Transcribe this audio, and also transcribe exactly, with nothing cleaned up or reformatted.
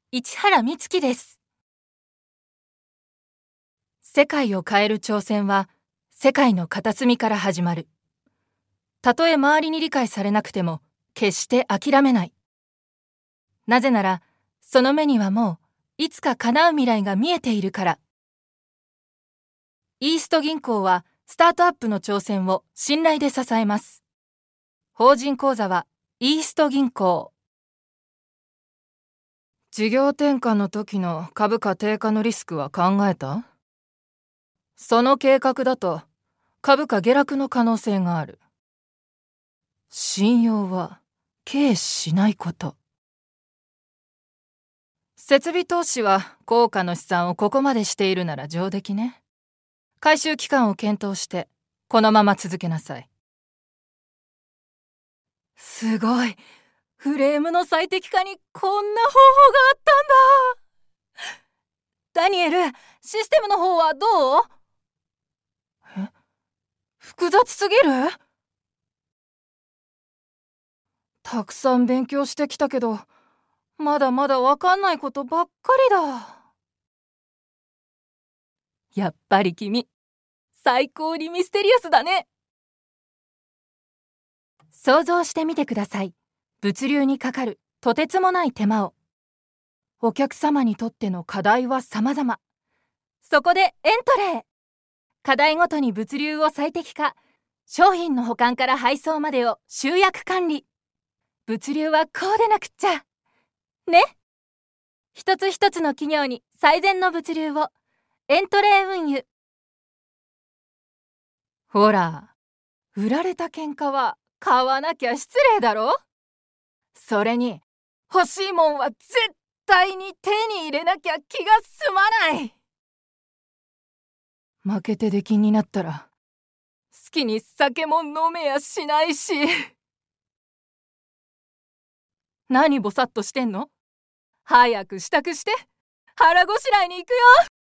市原美月です。世界を変える挑戦は世界の片隅から始まる。たとえ周りに理解されなくても決して諦めない。なぜならその目にはもういつか叶う未来が見えているから。イースト銀行はスタートアップの挑戦を信頼で支えます。法人口座はイースト銀行。事業転換の時の株価低下のリスクは考えた？その計画だと株価下落の可能性がある。信用は軽視しないこと。設備投資は効果の試算をここまでしているなら上出来ね。回収期間を検討してこのまま続けなさい。すごい。フレームの最適化にこんな方法があったんだ。ダニエル、システムの方はどう？え？複雑すぎる？たくさん勉強してきたけど、まだまだわかんないことばっかりだ。やっぱり君、最高にミステリアスだね。想像してみてください。物流にかかるとてつもない手間を。お客様にとっての課題は様々。そこでエントレー。課題ごとに物流を最適化。商品の保管から配送までを集約管理。物流はこうでなくっちゃ。ね。一つ一つの企業に最善の物流を。エントレー運輸。ほら、売られた喧嘩は買わなきゃ失礼だろ。それに、欲しいもんは絶対に手に入れなきゃ気が済まない。負けて出禁になったら、好きに酒も飲めやしないし。何ぼさっとしてんの？早く支度して、腹ごしらえに行くよ。